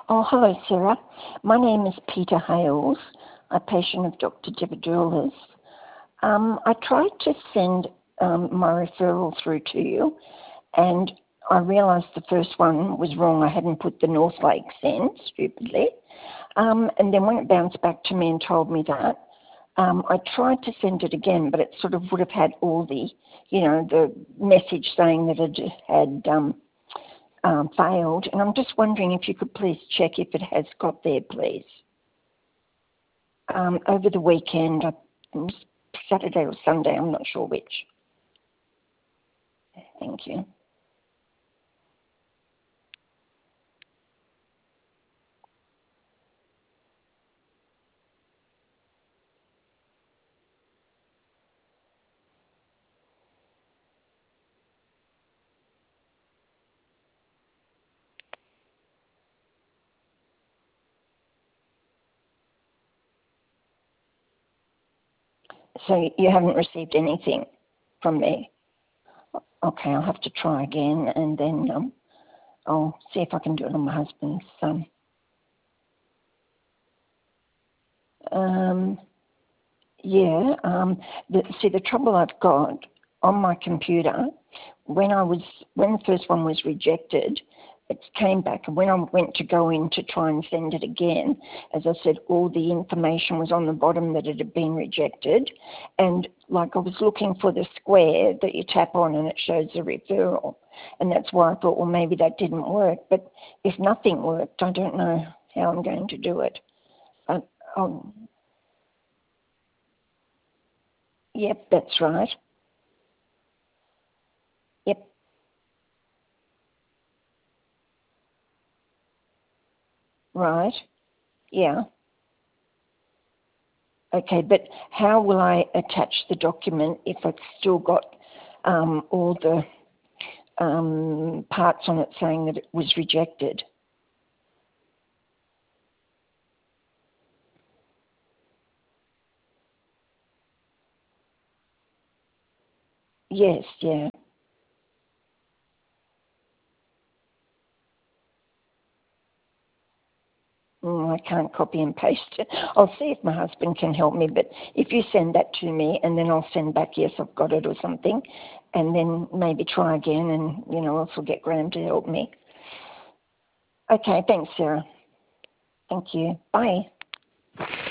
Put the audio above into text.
Oh, hello, Sarah. My name is Peter Hales, a patient of Dr. Debadoulis. I tried to send my referral through to you, and I realised the first one was wrong. I hadn't put the North Lakes in, stupidly. And then when it bounced back to me and told me that, I tried to send it again, but it sort of would have had all the, the message saying that it had failed. And I'm just wondering if you could please check if it has got there, please. Over the weekend, it was Saturday or Sunday, I'm not sure which. Thank you. So you haven't received anything from me? Okay, I'll have to try again, and then I'll see if I can do it on my husband's son. The trouble I've got on my computer, when the first one was rejected, it came back, and when I went to go in to try and send it again, as I said, all the information was on the bottom that it had been rejected, and like I was looking for the square that you tap on and it shows the referral, and that's why I thought, well, maybe that didn't work. But if nothing worked, I don't know how I'm going to do it. Yep, that's right. Yep, right. Yeah. Okay, but how will I attach the document if it's still got all the parts on it saying that it was rejected? Yes, yeah. I can't copy and paste it. I'll see if my husband can help me, but if you send that to me and then I'll send back, yes, I've got it or something, and then maybe try again and, also get Graham to help me. Okay, thanks, Sarah. Thank you. Bye.